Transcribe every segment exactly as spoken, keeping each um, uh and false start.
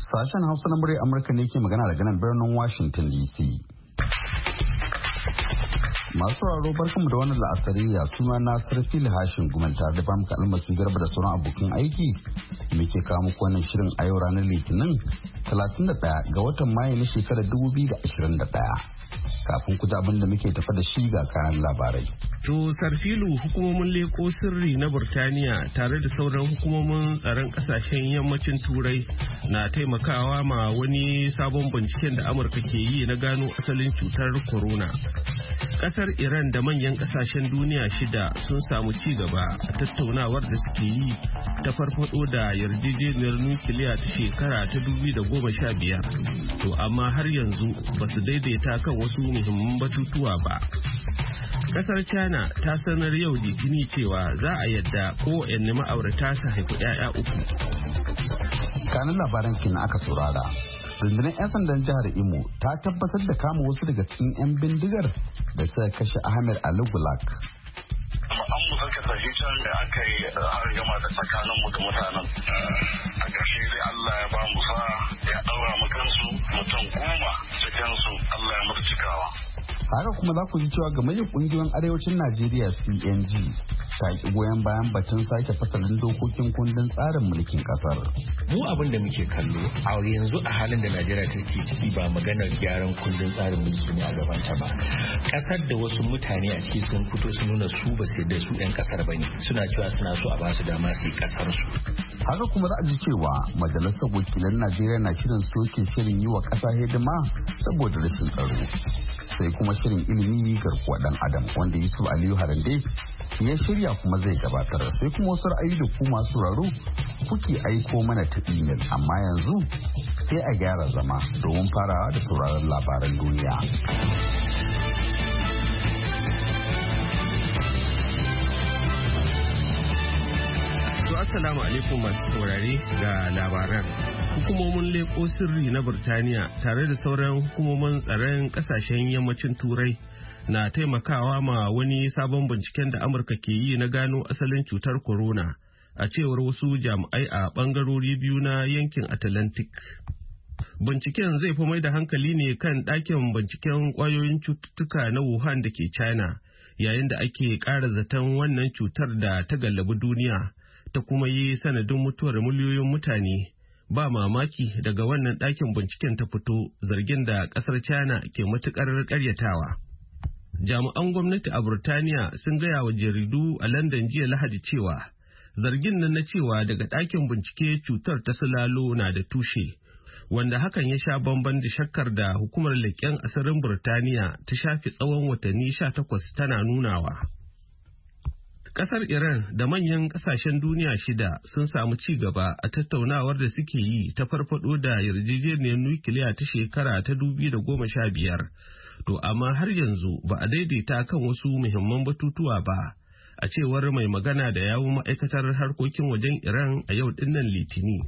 Sashen Hausa na murya Amurka ne ke magana daga nan birnin Washington D C. Masu sauraro barkanmu da wannan la'asariya suna na Sarfil Hashin Gumanta da Bamka Almasi Garba da sauran abokan aiki muke kawo muku wannan shirin a yau ranar Litinin talatin da ɗaya ga watan Mayu na shekarar dubu biyu da ashirin da ɗaya. Kafin ku ji abin da muke tafa da shi ga kayan labarai. To Sarfilu, hukumomin leko sirri na Burtaniya tare da sauran hukumomin tsaron kasashen yammacin Turai na taimakawa ma wani sabon binciken da Amurka ke yi na gano asalin cutar corona. Kasar Iran da manyan kasashen duniya shida sun samu ci gaba a tattaunawar da suke yi ta farfado da yarjejeniyar nukiliya ta shekara ta dubu da goma sha biyar. To amma har yanzu ba su daidaita kan wasu muhimman batutuwa ba. Kasar China ta sanar yau Litini cewa za a yadda kowanne ma'aurata su haifi 'ya'ya uku. Kanin labaran kenan aka saurara. Rundunar 'yan sandan jihar Imo ta tabbatar da kama wasu daga cikin 'yan bindigar da suka kashe Ahmed Ali Gulak. An mu saka sahihan da aka yi har gama da tsakanin mu da mutanen. A ƙarshe dai Allah ya ba mu sa ya ɗaura mu kansu mutum goma cikin su Allah ya mutu cikawa. Haka kuma za ku ji cewa gamayyar kungiyoyin arewacin Najeriya C N G ta ki goyon bayan batun sake fasalin dokokin kundin tsarin mulkin kasar. Mu abin da muke kallo a yanzu a halin da Najeriya take ciki ba maganar gyaran kundin tsarin mulki ne a gabanta ba. Kasar da wasu mutane a ciki sun fito su nuna su ba sai da su ɗan kasar bane, suna cewa suna so a ba su dama su yi kasar su. Haka kuma za a ji cewa majalisar wakilan Najeriya na shirin soke shirin yi wa ƙasa hidima saboda rashin tsaro. Sai kuma shirin ilimi garkuwa dan adam wanda Yusuf Aliyu Harande ya shirya kuma zai gabatar, sai kuma wasu ra'ayi da ku masu sauraro kuke aiko mana ta imel, amma yanzu sai a gyara zama domin farawa da sauraron labaran duniya. Assalamu alaikum masu saurare ga labaran. Hukumomin leko sirri na Burtaniya tare da sauran hukumomin tsaron kasashen yammacin Turai na taimakawa ma wani sabon binciken da Amurka ke yi na gano asalin cutar corona, a cewar wasu jami'ai a bangarori biyu na yankin Atlantic. Binciken zai fi mai da hankali ne kan ɗakin binciken ƙwayoyin cututtuka na Wuhan da ke China, yayin da ake ƙara zaton wannan cutar da ta gallabi duniya ta kuma yi sanadin mutuwar miliyoyin mutane. Ba mamaki daga wannan ɗakin binciken ta fito zargin da ƙasar China ke matuƙar ƙaryatawa. Jami'an gwamnati a Burtaniya sun gaya wa jaridu a London jiya Lahadi cewa zargin nan na cewa daga ɗakin bincike cutar ta silalo na da tushe, wanda hakan ya sha bamban da shakkar da hukumar leƙen asirin Burtaniya ta shafi tsawon watanni sha takwas tana nunawa. Kasar Iran da manyan kasashen duniya shida sun samu ci gaba a tattaunawar da suke yi ta farfado da yarjejeniyar nukiliya ta shekara ta dubu da goma sha biyar. To amma har yanzu ba a daidaita kan wasu muhimman batutuwa ba, a cewar mai magana da yawun ma'aikatar harkokin wajen Iran a yau dinnan Litini.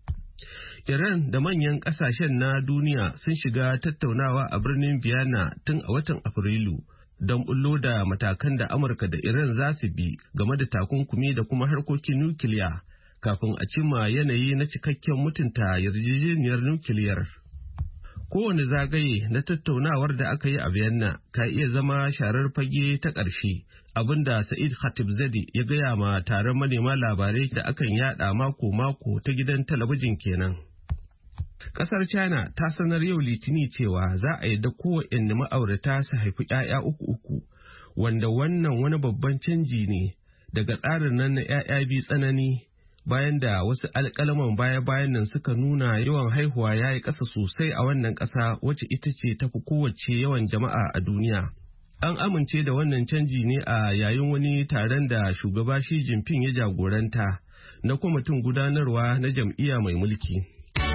Iran da manyan kasashen na duniya sun shiga tattaunawa a birnin Vienna tun a watan Afrilu don bullo da matakan da Amurka da Iran za su bi game da takunkumi da kuma harkokin nukiliya kafin a cimma yanayi na cikakken mutunta yarjejeniyar nukiliyar. Kowane zagaye na tattaunawar da aka yi a Vienna ka iya zama sharar fage ta ƙarshe, abinda Sa'id Khatibzadeh ya gaya ma taron manema labarai da akan yada mako-mako ta gidan talabijin kenan. Kasar China ta sanar yau Litini cewa za a yadda kowanne ma'aurata su haifi 'ya'ya uku uku, wanda wannan wani babban canji ne daga tsarin nan na 'ya'ya biyu tsanani, bayan da wasu alƙalaman baya-bayan nan suka nuna yawan haihuwa ya yi ƙasa sosai a wannan ƙasa wacce ita ce tafi kowace yawan jama'a a duniya. An amince da wannan canji ne a yayin wani taron da shugaba Xi Jinping ya jagoranta na kwamitin gudanarwa na jam'iyya mai mulki.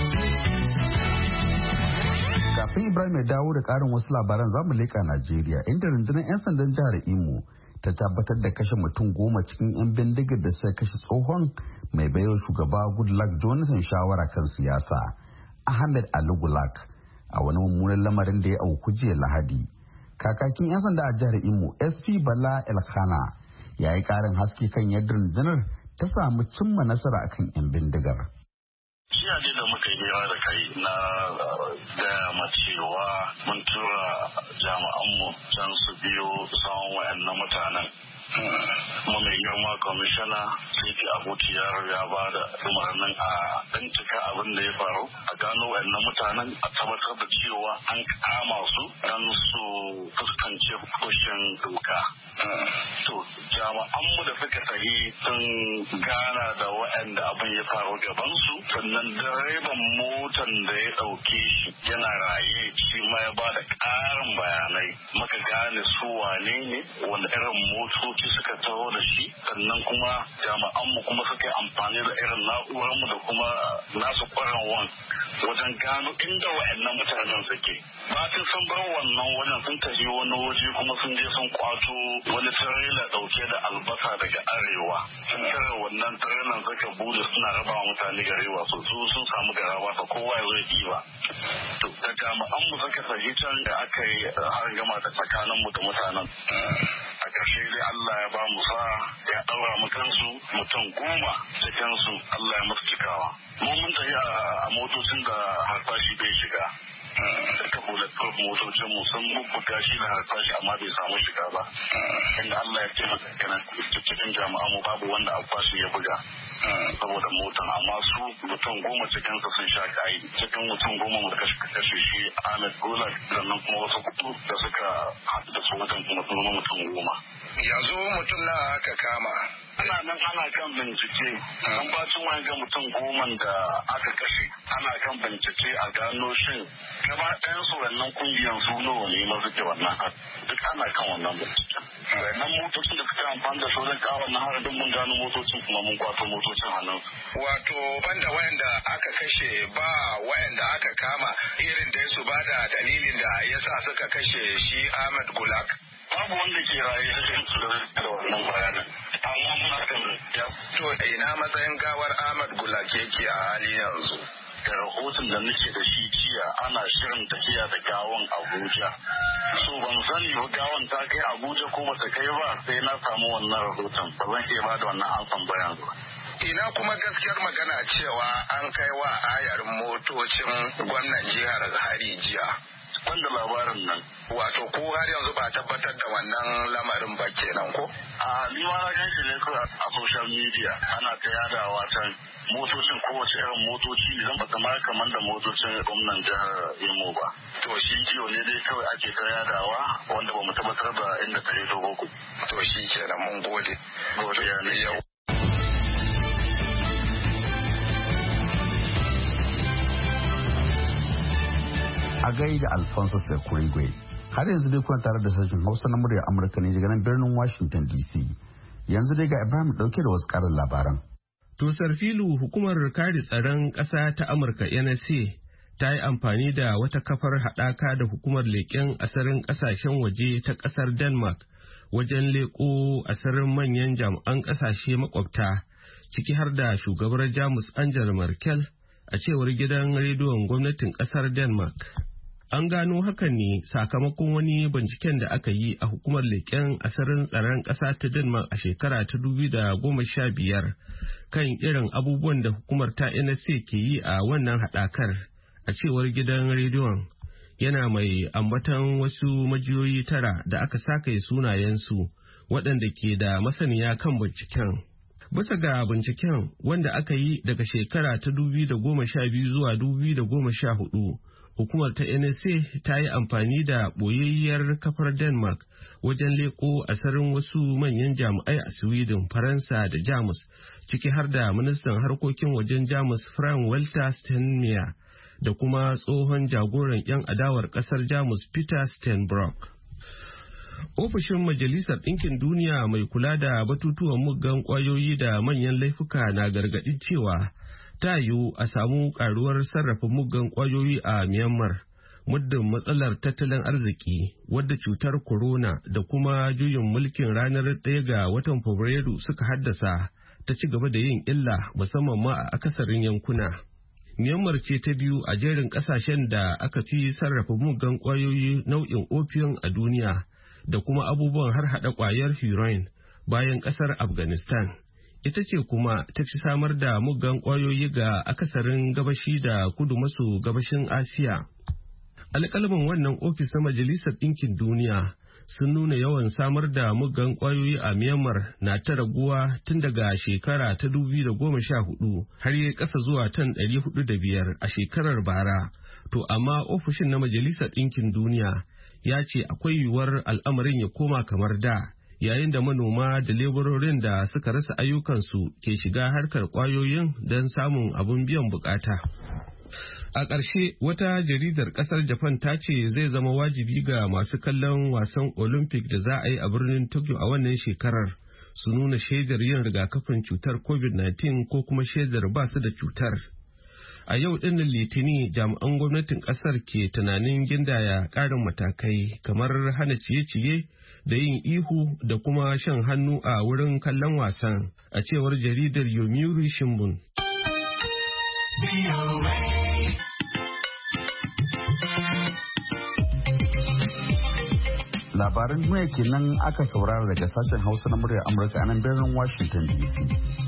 Kafin Ibrahim ya dawo da ƙarin wasu labaran zamu leƙa Najeriya, inda rundunar 'yan sandan jihar Imo ta tabbatar da kashe mutum goma cikin 'yan bindigar da suka kashe tsohon mai baiwa shugaba Goodluck Jonathan shawara kan siyasa, Ahmed Ali Gulak, a wani mummunan lamarin da ya auku jiya Lahadi. Kakakin 'yan sanda a jihar Imo, S P Bala Elkhana, ya yi ƙarin haske kan yadda rundunar ta samu cimma nasara akan 'yan bindigar. Shi jiya dai da muka yi hira da kai na gaya ma cewa mun tura jami'anmu can su biyo tsawon wayannan mutanen. Kuma mai girma kwamishina sai ke abuti ya ba da umarnin a bincika abin da ya faru a gano wayannan mutanen a tabbatar da cewa an kama su don su fuskanci fushin doka. To jami'anmu da suka tafi sun gana da waɗanda abin ya faru gabansu, sannan direban motan da ya ɗauke shi yana raye shi ma ya ba da ƙarin bayanai. Muka gane su wane ne, wanda irin motoci suka taho da shi, sannan kuma jami'anmu kuma suka yi amfani da irin na'urarmu da kuma nasu ƙwararwan wajen gano inda waɗannan mutanen suke. Batin sun bar wannan wajen sun tafi wani waje kuma sun je sun kwato wani tirela dauke da albasa daga arewa. Sun tare wannan tirelan suka bude suna raba wa mutane garewa, so su sun samu garawa ta kowa ya zai ɗiba. To da jami'an mu suka tafi can da aka yi har gama da tsakanin mu da mutanen. A ƙarshe dai Allah ya ba mu sa ya ɗaura mu kansu mutum goma cikinsu Allah ya musu cikawa. Mu mun tafi a motocin da harsashi bai shiga. Duka bulletproof motocin mu sun bubbuga shi da harsashi amma bai samu shiga ba. Inda Allah ya taimaka kana cikin jami'an mu babu wanda alfashi ya buga. Saboda motan amma su mutum goma cikinsa sun sha kayi. Cikin mutum goma mu da kashe shi Ahmed Gulag sannan kuma wasu kudu da suka haɗu da su wajen kuma sun mutum goma. Yanzu mutum na aka kama. Ana nan ana kan bincike. An bacin wani ga mutum goman da aka kashe. Ana kan bincike a gano shin gaba ɗayan su wannan kungiyar su nawa ne ma suke wannan har. Duk ana kan wannan binciken. Wannan motocin da suka amfani da sauran kawon na har mun gano motocin kuma mun kwato motocin hannun. Wato banda wayanda aka kashe ba wayanda aka kama irin da su ba da dalilin da yasa suka kashe shi Ahmed Gulag. Babu wanda ke raye da su da wannan bayanan. Amma muna kan ya. To ina matsayin gawar Ahmed Gulag yake a hali yanzu? Da rahoton da nake da shi jiya ana shirin tafiya da gawan Abuja. So ban sani ba gawan ta kai Abuja ko bata kai ba sai na samu wannan rahoton. Ba zan iya ba da wannan amsan bayan ba. Ina kuma gaskiyar magana cewa an kai wa ayarin motocin gwamnan jihar hari jiya. Wanda labarin nan. Wato ko har yanzu ba tabbatar da wannan lamarin ba kenan ko? A ni ma na gan shi ne ko a social media ana ta yadawa can motocin kowace irin motoci ne zan bata ma kamar da motocin gwamnan jihar Imo ba. To shi jiyo ne dai kawai ake ta yadawa wanda ba mu tabbatar da inda ta yi dogo ku. To shi kenan mun gode. Godiya ne yau. A gaida Alfonso Sekurigwe. Har yanzu dai kuna tare da sashen Hausa na murya Amurka ne daga nan birnin Washington D C. Yanzu dai ga Ibrahim dauke da wasu karin labaran. Tusar filu hukumar kare tsaron ƙasa ta Amurka N S A ta yi amfani da wata kafar haɗaka da hukumar leƙen asirin ƙasashen waje ta ƙasar Denmark wajen leƙo asirin manyan jami'an ƙasashe makwabta ciki har da shugabar Jamus Angela Merkel a cewar gidan rediyon gwamnatin ƙasar Denmark. An gano hakan ne sakamakon wani binciken da aka yi a hukumar leƙen asirin tsaron ƙasa ta Denmark a shekara ta dubu da goma sha biyar kan irin abubuwan da hukumar ta N S A ke yi a wannan haɗakar a cewar gidan rediyon. Yana mai ambatan wasu majiyoyi tara da aka sakaye sunayensu waɗanda ke da masaniya kan binciken. Bisa ga binciken wanda aka yi daga shekara ta dubu da goma sha biyu zuwa dubu da goma sha hudu. Hukumar ta N S A ta yi amfani da ɓoyayyiyar kafar Denmark wajen leƙo asirin wasu manyan jami'ai a Sweden, Faransa da Jamus, ciki har da ministan harkokin wajen Jamus Frank Walter Steinmeier da kuma tsohon jagoran 'yan adawar ƙasar Jamus Peter Steinbrück. Ofishin Majalisar Ɗinkin Duniya mai kula da batutuwan muggan ƙwayoyi da manyan laifuka na gargaɗi cewa ta yiwu a samu karuwar sarrafa muggan kwayoyi a Myanmar muddin matsalar tattalin arziki wadda cutar corona da kuma juyin mulkin ranar ɗaya ga watan Fabrairu suka haddasa ta ci gaba da yin illa musamman ma a akasarin yankuna. Myanmar ce ta biyu a jerin ƙasashen da aka fi sarrafa muggan kwayoyi nau'in opium a duniya da kuma abubuwan har hada kwayar heroin bayan ƙasar Afghanistan. ita ce kuma ta fi samar da muggan ƙwayoyi ga akasarin gabashi da kudu maso gabashin Asiya. Alƙalamin wannan ofis na Majalisar Ɗinkin Duniya sun nuna yawan samar da muggan ƙwayoyi a Myanmar na ta raguwa tun daga shekara ta dubu da goma sha hudu har ya ƙasa zuwa tan ɗari hudu da biyar a shekarar bara. To amma ofishin na Majalisar Ɗinkin Duniya ya ce akwai yiwuwar al'amarin ya koma kamar da, yayin da manoma da leburorin da suka rasa ayyukansu ke shiga harkar ƙwayoyin don samun abin biyan bukata. A ƙarshe, wata jaridar ƙasar Japan ta ce zai zama wajibi ga masu kallon wasan Olympic da za a yi a birnin Tokyo a wannan shekarar su nuna shaidar yin rigakafin cutar covid nineteen ko kuma shaidar ba su da cutar. A yau ɗinnan Litini, jami'an gwamnatin ƙasar ke tunanin gindaya ƙarin matakai kamar hana ciye-ciye da yin ihu da kuma shan hannu a wurin kallon wasan, a cewar jaridar Yomiuri Shimbun. Labaran duniya kenan aka saurara daga sashen Hausa na muryar Amurka a nan birnin Washington D C.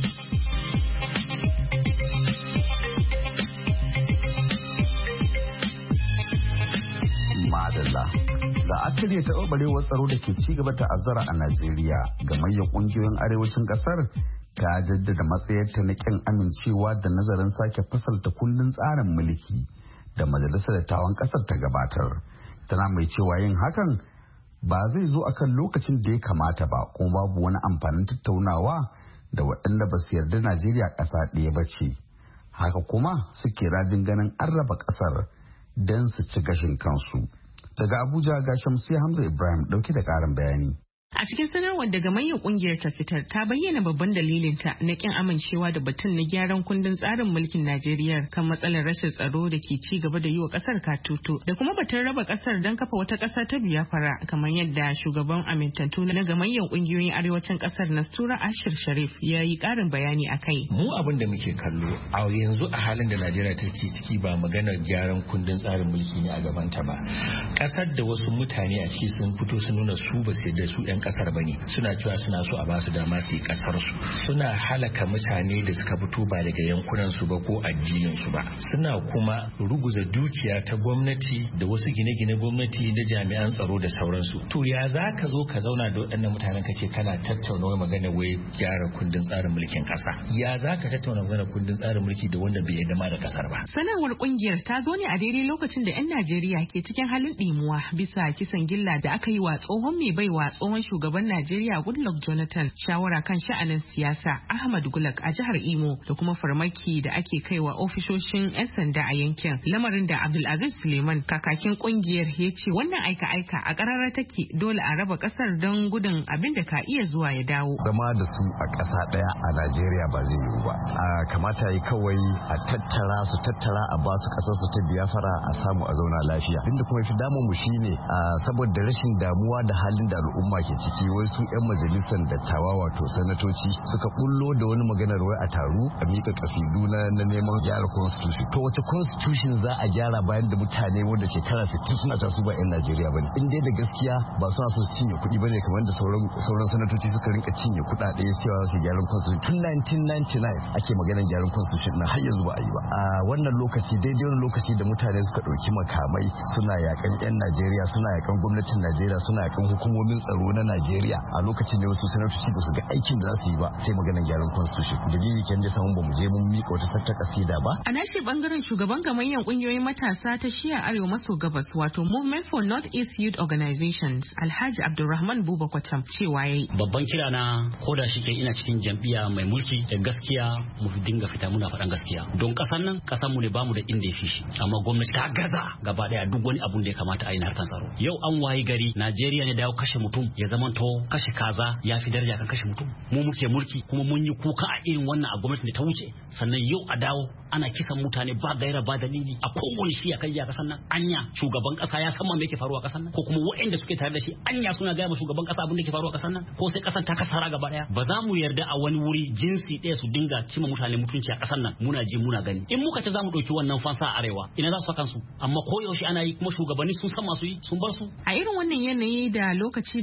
Madalla. Da akali ta ɓarɓarewar tsaro da ke ci gaba ta'azzara a Najeriya ga manyan ƙungiyoyin arewacin ƙasar ta jaddada matsayarta na ƙin amincewa da nazarin sake fasalta kundin tsarin mulki da majalisar dattawan ƙasar ta gabatar. Tana mai cewa yin hakan ba zai zo akan lokacin da ya kamata ba, kuma babu wani amfanin tattaunawa da waɗanda ba su yarda Najeriya ƙasa ɗaya ba ce. Haka kuma suke rajin ganin an raba ƙasar don su ci gashin kansu. Daga Abuja ga Shamsiyya Hamza Ibrahim ɗauke da ƙarin bayani. A cikin sanarwar daga manyan kungiyar ta fitar ta bayyana babban dalilinta na kin amincewa da batun na gyaran kundin tsarin mulkin Najeriya kan matsalar rashin tsaro da ke ci gaba da yi wa kasar katutu da kuma batun raba kasar don kafa wata kasa ta Biafra, kamar yadda shugaban amintattu na gamayyan kungiyoyin arewacin kasar Nastura Ashir Sharif ya yi karin bayani akai. Mu abin da muke kallo a yanzu a halin da Najeriya take ciki ba maganar gyaran kundin tsarin mulki ne a gabanta ba. Kasar da wasu mutane a ciki sun fito sun nuna su ba sai da su yan kasar bane, suna cewa suna so a ba su dama su yi kasar su, suna halaka mutane da suka fito ba daga yankunan su ba ko addinin su ba, suna kuma ruguza dukiya ta gwamnati da wasu gine-gine gwamnati da jami'an tsaro da sauransu. To ya za ka zo ka zauna da waɗannan mutanen ka ce kana tattauna wai magana wai gyara kundin tsarin mulkin kasa? Ya za ka tattauna magana kundin tsarin mulki da wanda bai yarda ma da kasar ba? Sanarwar kungiyar ta zo ne a daidai lokacin da 'yan Najeriya ke cikin halin ɗimuwa bisa kisan gilla da aka yi wa tsohon mai baiwa tsohon shugaban Najeriya Goodluck Jonathan shawara kan sha'anin siyasa Ahmad Gulak a jihar Imo da kuma farmaki da ake kaiwa ofishoshin 'yan sanda a yankin, lamarin da Abdulaziz Suleiman kakakin kungiyar ya ce wannan aika-aika a karara take, dole a raba kasar don gudun abin da ka iya zuwa ya dawo. Zama da su a ƙasa ɗaya a Najeriya ba zai yiwu ba. A kamata yi kawai a tattara su tattara a ba su ƙasar su ta Biafra a samu a zauna lafiya. Abinda kuma fi damun mu shine saboda rashin damuwa da halin da al'umma ke ciki, wai su 'yan majalisar dattawa wato sanatoci suka bullo da wani maganar wai a taru a mika kasidu na neman gyara constitution. To wace constitution za a gyara bayan da mutane wanda shekara sittin suna ta su ba 'yan Najeriya bane? In dai da gaskiya ba suna so su cinye kuɗi bane kamar da sauran sauran sanatoci suka rinka cinye kuɗaɗe cewa su gyaran constitution. Tun nineteen ninety-nine ake maganar gyaran constitution na har yanzu ba a yi ba. A wannan lokaci daidai wani lokaci da mutane suka ɗauki makamai suna yakan 'yan Najeriya, suna yakan gwamnatin Najeriya, suna yakan hukumomin tsaro na Najeriya, a lokacin da wasu sanatoci ba su ga aikin da za su yi ba sai maganar gyaran constitution. Dalili kan da samun ba mu je mun miƙa wata tattaka sida ba. A nashi bangaren shugaban gamayyan kungiyoyin matasa ta shiya arewa maso gabas wato Movement for North East Youth Organizations Alhaji Abdulrahman Buba Kwatam cewa yayi. Babban kira na koda shike ina cikin jam'iyya mai mulki da gaskiya mu dinga fita muna faɗan gaskiya. Don ƙasar nan ƙasar mu ne bamu da inda ya fi shi. Amma gwamnati ta gaza gaba daya duk wani abun da ya kamata a yi na harkar tsaro. Yau an wayi gari Najeriya ne dawo kashe mutum ya zamanto kashe kaza ya fi daraja kan kashe mutum. Mu muke mulki kuma mun yi kuka a irin wannan a gwamnatin da ta wuce, sannan yau a dawo ana kisan mutane ba gaira ba dalili a kowane shi a kai a kasan nan. Anya shugaban kasa ya san me yake faruwa a kasan nan, ko kuma waɗanda suke tare da shi anya suna gaya ma shugaban kasa abin da yake faruwa a kasan nan, ko sai kasan ta kasara gaba daya? Ba za mu yarda a wani wuri jinsi ɗaya su dinga cima mutane mutunci a kasan nan, muna ji muna gani. In muka ce za mu ɗauki wannan fansa a arewa ina za su saka su? Amma ko yaushe ana yi kuma shugabanni sun san masu yi sun bar su. A irin wannan yanayi da lokaci da yankin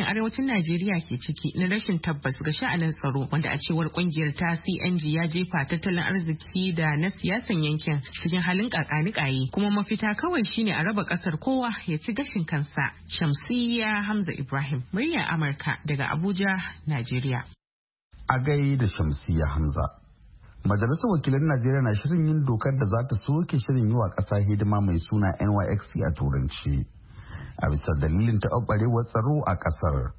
arewacin Najeriya ke ciki na rashin tabbas ga sha'anin tsaro, wanda a cewar kungiyar ta C N G ya jefa tattalin arziki da na siyasan yankin cikin halin kakanikayi, kuma mafita kawai shine a raba kasar kowa ya ci gashin kansa. Shamsiyya Hamza Ibrahim, muryar Amurka daga Abuja, Najeriya. A gai da Shamsiyya Hamza. Majalisar Wakilan Najeriya na shirin yin dokar da za ta soke shirin yi wa ƙasa hidima mai suna N Y S C a turanci, a bisa dalilin taɓarɓarewar tsaro a ƙasar.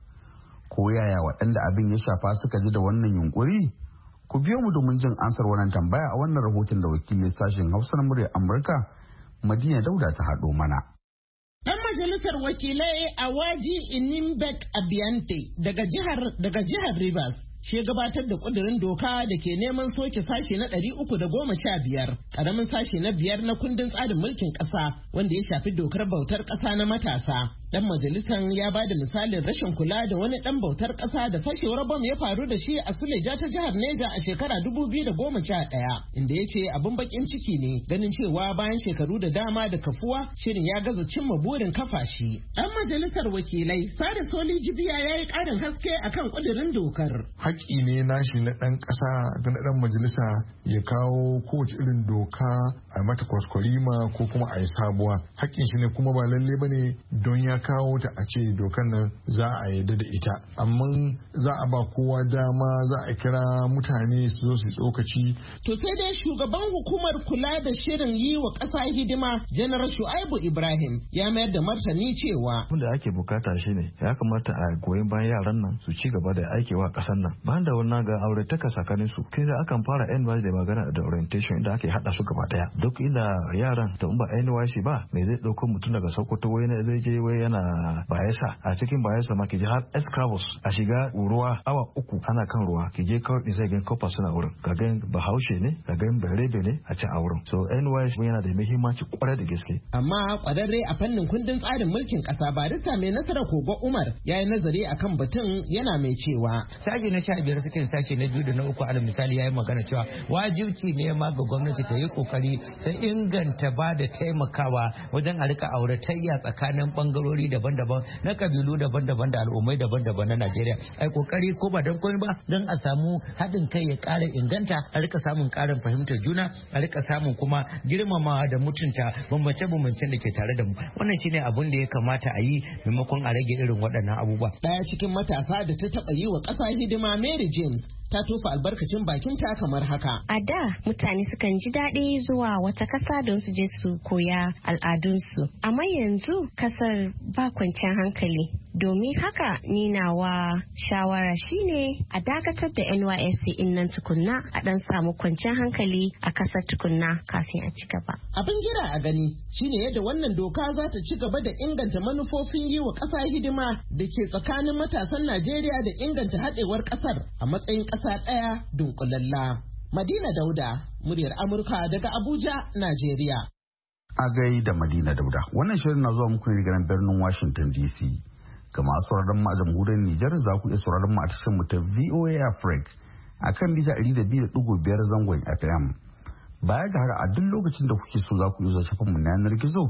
Ko yaya waɗanda abin ya shafa suka ji da wannan yunkuri? Ku biyo mu domin jin ansar wannan tambaya a wannan rahoton da wakilin sashen Hausa na muryar Amurka Madina Dauda ta haɗo mana. Dan majalisar wakilai Awaji Inimbek Abiante daga jihar daga jihar Rivers shi gabatar da kudirin doka da ke neman soke sashe na ɗari uku da goma sha biyar, ƙaramin sashe na biyar na kundin tsarin mulkin ƙasa wanda ya shafi dokar bautar ƙasa na matasa. Dan majalisan ya ba da misalin rashin kula da wani dan bautar ƙasa da fashewar bom ya faru da shi a Suleja ta jihar Neja a shekara dubu biyu da goma sha ɗaya, inda ya ce abin bakin ciki ne ganin cewa bayan shekaru da dama da kafuwa shirin ya gaza cimma burin kafa shi. Dan majalisar wakilai Sada Soli Jibiya ya yi ƙarin haske akan kudirin dokar. Haƙƙi ne nashi na ɗan ƙasa da na ɗan majalisa ya kawo kowace irin doka a mata kwaskwarima ko kuma a yi sabuwa. Haƙƙin shi ne kuma ba lalle ba ne don ya kawo ta a ce dokan nan za a yarda da ita, amma za a ba kowa dama, za a kira mutane su zo su tsokaci. To sai dai shugaban hukumar kula da shirin yi wa ƙasa hidima Janar Shu'aibu Ibrahim ya mayar da martani cewa abin da ake bukata shine ya kamata a goyon bayan yaran nan su ci gaba da aikewa ƙasar nan. Bayan da wannan ga aure ta tsakanin su, kai da akan fara N Y C da magana da orientation inda ake hada su gaba daya. Duk inda yaran da ba N Y C ba, me zai dauko mutum daga Sokoto wai ne zai je wai yana Bayelsa, a cikin Bayelsa ma ke je har Escravos a shiga ruwa awa uku ana kan ruwa, ke je kawai din sai gan kofa suna wurin, ga gan Bahaushe ne, ga gan Berebe ne a can a wurin. So N Y C yana da muhimmanci kwarai da gaske. Amma kwararre a fannin kundin tsarin mulkin kasa Barista mai nasara Kogo Umar ya yi nazari akan batun, yana mai cewa sashe na sha biyar cikin sashe na biyu da na uku alal misali ya yi magana cewa wajibci ne ma ga gwamnati ta yi kokari ta inganta ba da taimakawa wajen a rika auratayya tsakanin bangarori daban-daban na kabilu daban-daban da al'ummai daban-daban na Najeriya. Ai kokari ko ba don komai ba don a samu haɗin kai ya ƙara inganta, a rika samun ƙarin fahimtar juna, a rika samun kuma girmamawa da mutunta bambance-bambancen da ke tare da mu. Wannan shine abun da ya kamata a yi maimakon a rage irin waɗannan abubuwa. Ɗaya cikin matasa da ta taɓa yi wa ƙasa hidima Mary James ta tofa albarkacin bakinta kamar haka. A da mutane sukan ji daɗi zuwa wata ƙasa don su je su koya al'adunsu. Amma yanzu ƙasar ba kwanciyar hankali. Domin haka ni nawa shawara shine a dakatar da N Y S C in nan tukunna, a ɗan samu kwanciyar hankali a ƙasar tukunna kafin a ci gaba. Abin jira a gani shine yadda wannan doka za ta ci gaba da inganta manufofin yi wa ƙasa hidima da ke tsakanin matasan Najeriya da inganta haɗewar ƙasar a matsayin ƙasa ɗaya dunkulalla. Madina Dauda, muryar Amurka daga Abuja, Najeriya. A gai da Madina Dauda, wannan shirin na zuwa muku ne daga birnin Washington D C. Ga masu sauraron mu a jamhuriyar Nijar za ku iya sauraron mu a tashar mu ta V O A Africa a kan mita ɗari da biyu da ɗigo biyar zangon F M. Baya ga haka a duk lokacin da kuke so za ku iya zuwa shafin mu na yanar gizo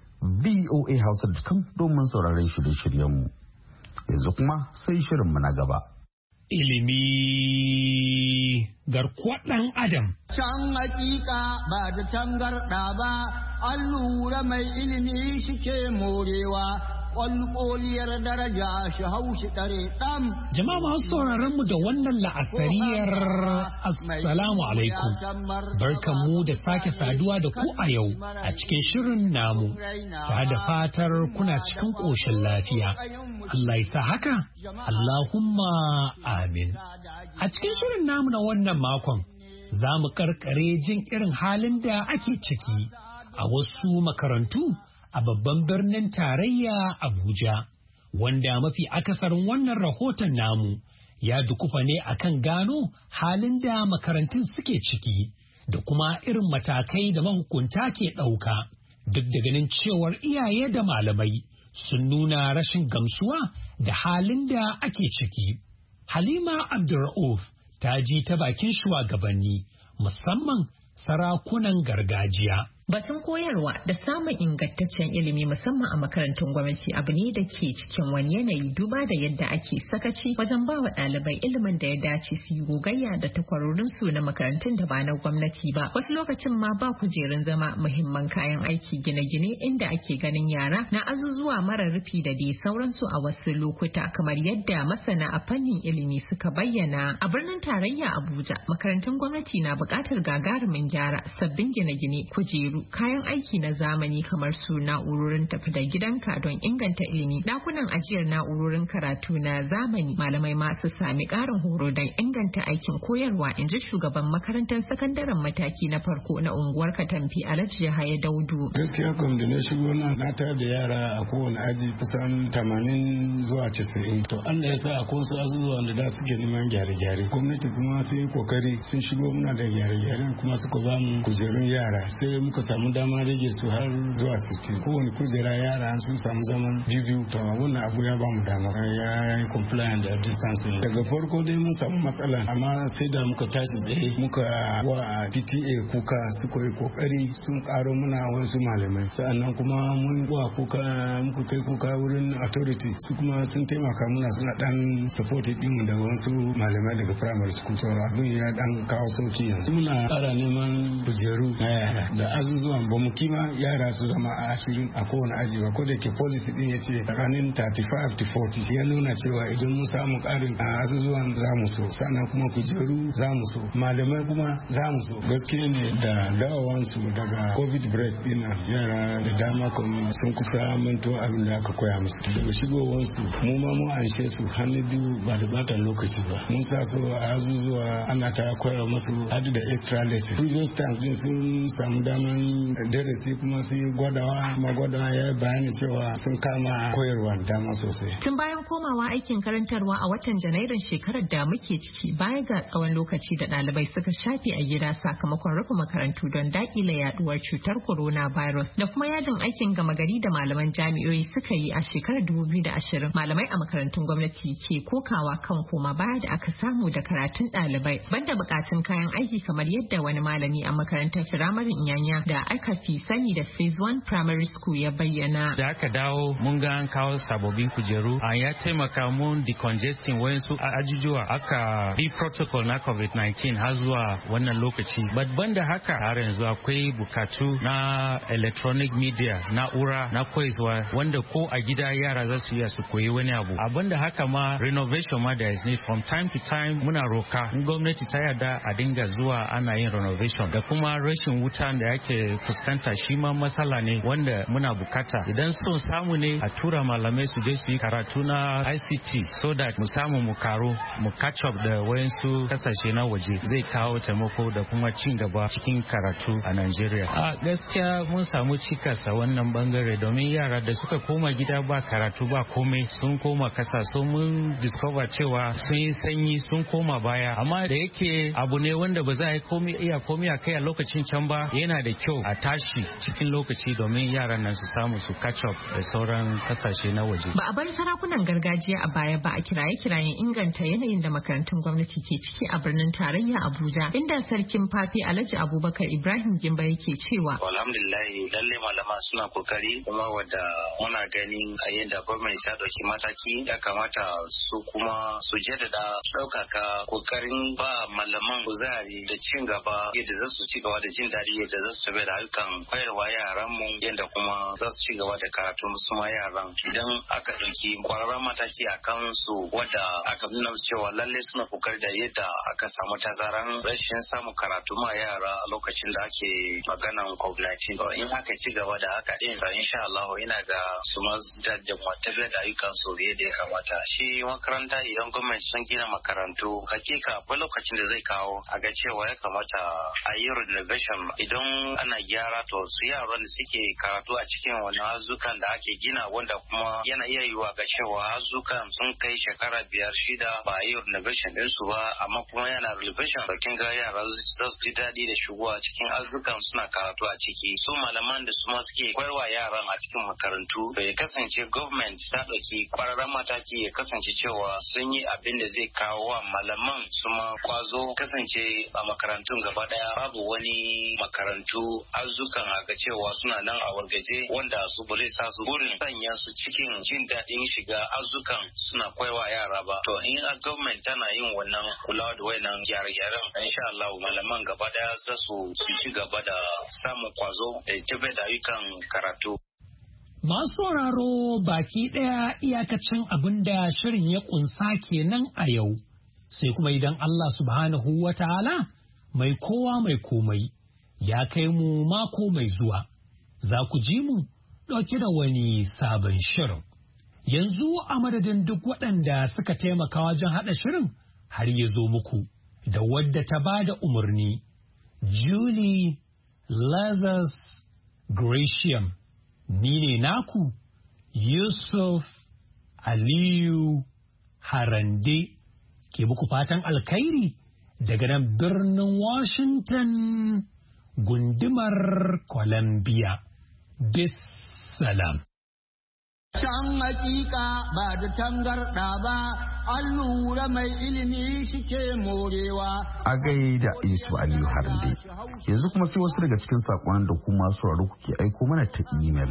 V O A Hausa dot com domin sauraron shirye-shiryen mu. Yanzu kuma sai shirin mu na gaba. Ilimi garkuwar ɗan Adam. Can hakika ba da tangarɗa ba, an lura mai ilimi shi ke morewa. Ƙwalƙoliyar daraja shi haushi ɗare ɗan. Jama'a masu sauraron mu da wannan la'asariyar Assalamu alaikum. Barkan mu da sake saduwa da ku a yau a cikin shirin namu. Ta da fatar kuna cikin ƙoshin lafiya. Allah ya sa haka? Allahumma amin. A cikin shirin namu na wannan makon, za mu karkare jin irin halin da ake ciki a wasu makarantu a babban birnin tarayya Abuja, wanda mafi akasarin wannan rahoton namu ya dukufa ne akan gano halin da makarantun suke ciki da kuma irin matakai da mahukunta ke ɗauka, duk da ganin cewar iyaye da malamai sun nuna rashin gamsuwa da halin da ake ciki. Halima Abdur'uf ta ji ta bakin shugabanni, musamman sarakunan gargajiya. Batun koyarwa da samun ingantaccen ilimi musamman a makarantun gwamnati abu ne da ke cikin wani yanayi duba da yadda ake sakaci wajen ba wa ɗalibai ilimin da ya dace su yi gogayya da takwarorinsu na makarantun da ba na gwamnati ba. Wasu lokacin ma ba kujerun zama, muhimman kayan aiki, gine-gine inda ake ganin yara na azuzuwa mara rufi da dai sauransu a wasu lokuta, kamar yadda masana a fannin ilimi suka bayyana. A birnin tarayya Abuja, makarantun gwamnati na buƙatar gagarumin gyara, sabbin gine-gine, kujeru, kayan aiki na zamani kamar su na'urorin tafi da gidanka don inganta ilimi, dakunan ajiyar na'urorin karatu na zamani, malamai masu sami karin horo don inganta aikin koyarwa, in ji shugaban makarantar sakandaren mataki na farko na unguwar Katamfi Alhaji Yahaya Daudu. Gaskiya kam da na shigo nan na tar da yara a kowane aji kusan tamanin zuwa casa'in. To Allah ya sa a kowace azuzuwan da da suke neman gyare-gyare. Gwamnati kuma sun yi kokari sun shigo muna da gyare-gyaren kuma suka ba mu kujerun yara. Sai muka samu dama rage su har zuwa sittin. Kowane kujera yara sun samu zaman biyu. To wannan abu ya ba mu dama ya yi compliant da distancing. Daga farko dai mun samu matsala amma sai da muka tashi tsaye muka wa P T A kuka suka yi kokari sun karo muna wasu malamai. Sa'annan kuma mun wa kuka muka kai kuka wurin authority su kuma sun taimaka muna suna dan support din mu da wasu malamai daga primary school. To abin ya dan kawo sauki yanzu. Muna tsara neman kujeru na yara da azuzuwan ba mu kima yara su zama a ashirin a kowane aji ba, ko da ke policy din ya ce tsakanin thirty-five to forty ya nuna cewa idan mun samu karin a azuzuwan za mu so, sannan kuma kujeru za mu so, malamai kuma za mu so. Gaskiya ne da dawowansu daga covid break din yara da dama kuma sun kusa manto abin da aka koya musu. Daga shigowansu mu ma mu anshe su hannu biyu ba da batan lokaci ba. Mun sa su a azuzuwa ana ta koya musu hadu da extra lesson. Previous times din sun samu daman darasi kuma sun yi gwadawa, kuma gwadawa ya bayani cewa sun kama koyarwa dama sosai. Tun bayan komawa aikin karantarwa a watan Janairun shekarar da muke ciki, baya ga tsawon lokaci da ɗalibai suka shafe a gida sakamakon rufe makarantu don daƙile yaduwar cutar coronavirus da kuma yajin aikin gama gari da malaman jami'o'i suka yi a shekarar dubu biyu da ashirin, malamai a makarantun gwamnati ke kokawa kan koma baya da aka samu da karatun ɗalibai banda bukatun kayan aiki kamar yadda wani malami a makarantar firamarin Inyanya da aka fi sani da Phase one Primary School ya bayyana. Da aka dawo mun ga an kawo sababbin kujeru, a ya taimaka mun decongesting wayansu ajujuwa, aka bi protocol na covid nineteen har zuwa wannan lokaci. Babban da haka har yanzu akwai bukatu na electronic media, na'ura na koyarwa wanda ko a gida yara za su iya su koyi wani abu. Abin da haka ma renovation ma da is need from time to time muna roka in gwamnati ta yarda a dinga zuwa ana yin renovation, da kuma rashin wuta da yake fuskanta shi ma matsala ne wanda muna bukata. Idan son samu ne a tura malamai su je su yi karatu na I C T so that mu samu mu karo mu catch up da wayansu kasashe na waje, zai kawo taimako da kuma cin gaba cikin karatu a Najeriya. A gaskiya mun samu cikas a wannan bangare domin yara da suka koma gida ba karatu ba komai sun koma kasa, so mun discover cewa sun yi sanyi sun koma baya, amma da yake abu ne wanda ba za a yi komai iya komai a kai a lokacin can ba, yana da kyau a tashi cikin lokaci domin yaran nan su samu su catch up da sauran kasashe na waje. Ba a bar sarakunan gargajiya a baya ba a kiraye-kirayen inganta yanayin da makarantun gwamnati ke ciki a birnin tarayya Abuja, inda sarkin Fafi Alhaji Abubakar Ibrahim Gimba yake cewa alhamdulillah lalle malama suna kokari, kuma wadda muna ganin a yadda gwamnati ta dauki mataki ya kamata su kuma su jaddada ɗaukaka kokarin ba malaman kuzari da cin gaba yadda za su ci gaba da jin daɗi, yadda za su tafi da harkan koyarwa yaran mu, yadda kuma za su ci gaba da karatu su ma yaran. Idan aka ɗauki kwararren mataki a kan su wadda aka nuna cewa lalle suna kokari da yadda aka samu tazaran rashin samun karatu ma yara a lokacin da ake maganan covid nineteen. In aka ci gaba da haka din da insha Allah ina ga su ma da tafiyar da ayyukan su yadda ya kamata. Shi makaranta idan gwamnati sun gina makarantu hakika akwai lokacin da zai kawo a ga cewa ya kamata a yi renovation. Idan ana gyara to su yaran da suke karatu a cikin wani hazukan da ake gina wanda kuma yana iya yiwa ga cewa hazukan sun kai shekara biyar shida ba a yi renovation din su ba, amma kuma yana renovation da kin ga yara za su ji daɗi da shigowa cikin hazukan suna karatu a ciki. Su malaman da su ma suke koyarwa yaran a cikin makarantu da ya kasance government ta ɗauki kwararren mataki, ya kasance cewa sun yi abin da zai kawo wa malaman su ma kwazo kasance a makarantun gaba daya babu wani makarantu arzukan a ga cewa suna nan a wargaje wanda su bari sa su burin sanya su cikin jin daɗin shiga arzukan suna kwaiwa yara ba. To in a gwamnati tana yin wannan kula da wayannan gyare-gyaren insha Allah malaman gaba daya za su ci gaba da samun kwazo da tabe da ayyukan karatu. Masu sauraro baki ɗaya iyakacin abin da shirin ya ƙunsa kenan a yau, sai kuma idan Allah subhanahu wa ta'ala mai kowa mai komai ya kai mu mako mai zuwa, za ku ji mu ɗauke da wani sabon shirin. Yanzu a madadin duk waɗanda suka taimaka wajen haɗa shirin har ya zo muku da wadda ta ba da umarni, Julie Lazarus Gratiam. Ni ne naku Yusuf Aliyu Harande ke muku fatan alkhairi daga nan birnin Washington gundumar Columbia. Bis salam. Can hakika ba da tangarɗa ba, an lura mai ilimi shike morewa. A gaida Yusuf Aliyu Harande. Yanzu kuma sai wasu daga cikin saƙonan da kuma sauraro kuke aiko mana ta imel.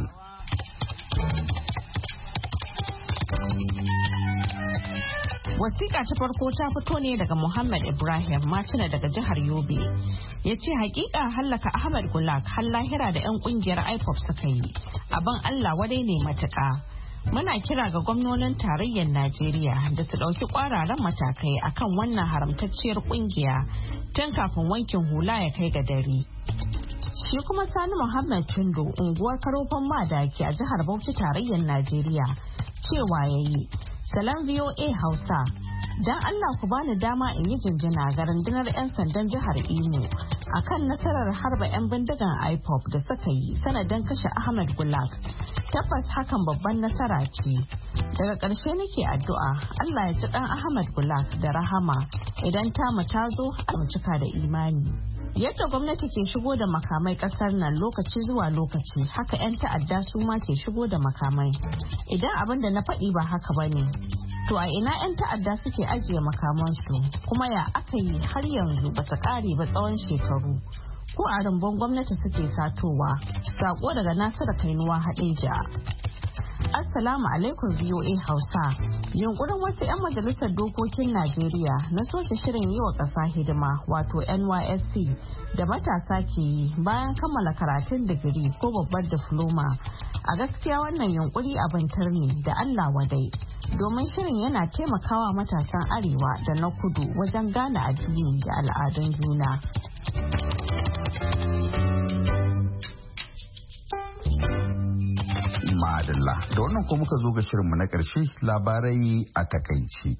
Wasiƙa ta farko ta fito ne daga Muhammad Ibrahim Martina daga jihar Yobe. Ya ce hakika hallaka Ahmad Gulak har lahira da 'yan kungiyar I P O B suka yi. Abin Allah wadai ne matuƙa. Muna kira ga gwamnonin tarayyar Najeriya da su ɗauki ƙwararan matakai akan wannan haramtacciyar kungiya tun kafin wankin hula ya kai ga dare. Shi kuma Sani Muhammad Tundu unguwar Karofan Madaki a jihar Bauchi tarayyar Najeriya cewa yayi Salam V O A Hausa, don Allah ku bani dama in yi jinjina ga rundunar 'yan sandan jihar Imo akan nasarar harba 'yan bindigan I P O B da suka yi sanadin kashe Ahmad Gulak. Tabbas hakan babban nasara ce. Daga ƙarshe nake addu'a Allah ya ji ɗan Ahmad Gulak da rahama idan tamu ta zo a cika da imani. Yadda gwamnati ke shigo da makamai kasar nan lokaci zuwa lokaci haka 'yan ta'adda su ma ke shigo da makamai. Idan abin da na faɗi ba haka ba ne, to a ina 'yan ta'adda suke ajiye makamansu kuma ya aka yi har yanzu ba ta ƙare ba tsawon shekaru. Ko a rumbun gwamnati suke satowa. Sako daga Nasiru Kainuwa Hadeja. Assalamu alaikum V O A Hausa. Yunkurin wasu 'yan majalisar dokokin Najeriya na soke shirin yi wa ƙasa hidima wato N Y S C da matasa ke yi bayan kammala karatun digiri ko babbar difloma. A gaskiya wannan yunkuri abin tarni da Allah wadai. Domin shirin yana taimakawa matasan arewa da na kudu wajen gane addini da al'adun juna. Madalla da wannan ko muka zo ga shirinmu na ƙarshe labarai a takaici.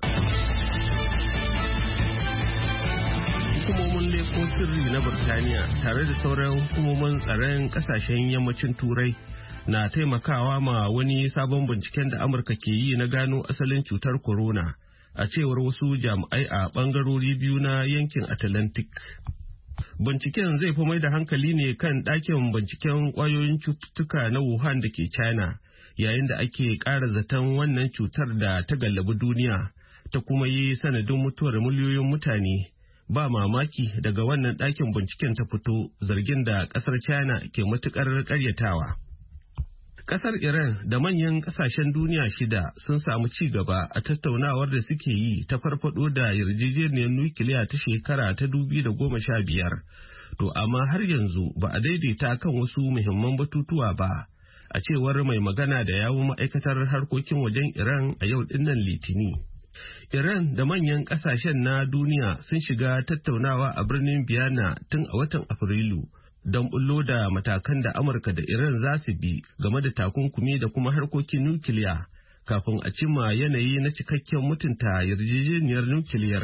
Hukumomin leko sirri na Burtaniya tare da sauran hukumomin tsaron kasashen yammacin Turai na taimakawa ma wani sabon binciken da Amurka ke yi na gano asalin cutar corona a cewar wasu jami'ai a bangarori biyu na yankin Atlantic. Binciken zai fi mai da hankali ne kan ɗakin binciken ƙwayoyin cututtuka na Wuhan da ke China, yayin da ake ƙara zaton wannan cutar da ta gallabi duniya ta kuma yi sanadin mutuwar miliyoyin mutane. Ba mamaki daga wannan ɗakin binciken ta fito zargin da ƙasar China ke matuƙar ƙaryatawa. Ƙasar Iran da manyan ƙasashen duniya shida sun samu ci gaba a tattaunawar da suke yi ta farfado da yarjejeniyar nukiliya ta shekara ta dubi da goma sha biyar. To amma har yanzu ba a daidaita kan wasu muhimman batutuwa ba, a cewar mai magana da yawun ma'aikatar harkokin wajen Iran a yau dinnan Litini. Iran da manyan ƙasashen na duniya sun shiga tattaunawa a birnin Vienna tun a watan Afrilu. Don bullo da matakan da Amurka da Iran za su bi game da takunkumi da kuma harkokin nukiliya kafin a cimma yanayi na cikakken mutunta yarjejeniyar nukiliyar.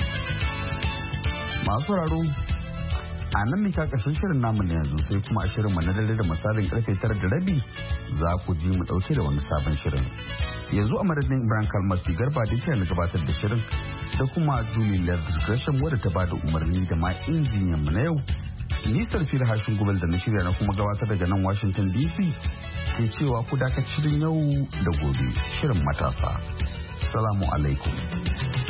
Masu raro, a nan mika ƙarshen shirin namu na yanzu sai kuma a shirin mu na dare da misalin karfe tara da rabi za ku ji mu ɗauke da wani sabon shirin. Yanzu a madadin Ibrahim Kalmasi Garba da ke na gabatar da shirin da kuma Julie Lazarus Gresham wadda ta bada umarni da ma injiniyan mu na yau. Ni Sarfil Hashin Gubal da na shirya na kuma gabatar daga nan Washington D C ke cewa ku dakaci shirin yau da gobe shirin matasa. Salamu alaikum.